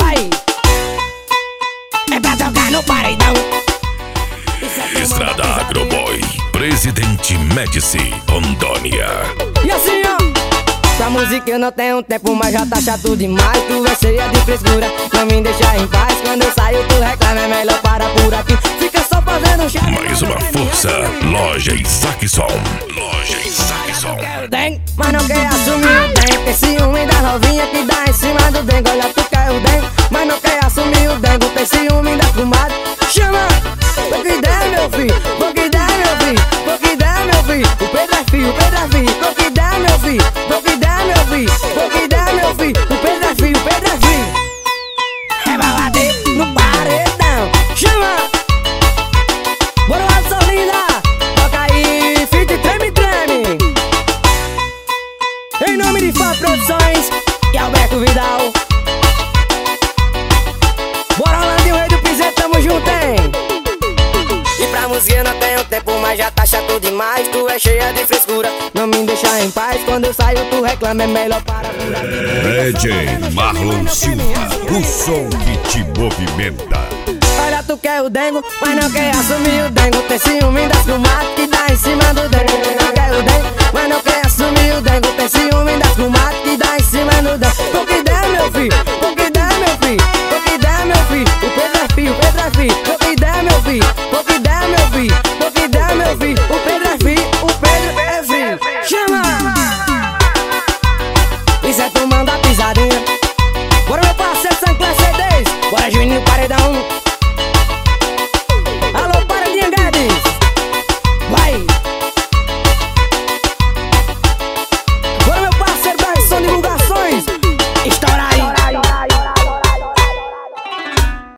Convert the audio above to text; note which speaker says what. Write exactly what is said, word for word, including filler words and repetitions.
Speaker 1: vai. É pra tocar no paredão.
Speaker 2: Estrada Agroboy, Presidente Médici, Rondônia.
Speaker 1: E assim, ó, pra música eu não tenho tempo, mas já tá chato demais. Tu é cheia de frescura, não me deixa em paz. Quando eu saio tu reclama, é melhor parar por aqui. Fica só fazendo chá.
Speaker 2: Mais uma força, Loja Isaacson. Loja Isaacson.
Speaker 1: Mas não quer assumir o dengue. Tem ciúme da novinha que dá em cima do dengue. Olha, tu quer o dengue, mas não quer assumir o dengue. Tem ciúme da comadre. Chama! Pouca ideia, meu filho. Pouca ideia, meu filho. Pouca ideia, meu filho. O Pedro é filho, o Pedro é filho. Pouca ideia, meu filho. Pouca ideia, meu filho. Pouca ideia, meu filho. O Pedro é filho, o Pedro é filho. É pra bater no paredão. Chama! Bora lá, sua linda. Toca aí, fit treme, treme. Em nome de Fá Produções e Alberto Vidal. Bora lá, de o rei do piseiro, tamo junto, hein? E pra música eu não tenho tempo, mas já tá chato demais. Tu é cheia de frescura, não me deixa em paz. Quando eu saio tu reclama, é melhor parar por aqui.
Speaker 2: D J Marlon Silva, o som que te movimenta.
Speaker 1: Olha, tu quer o dengo, mas não quer assumir o dengo. Tem ciúme das comadres que dá em cima do dengo. Não quer o dengo, mas não quer assumir o dengo. Tem ciúme das comadres que dá em cima do dengo.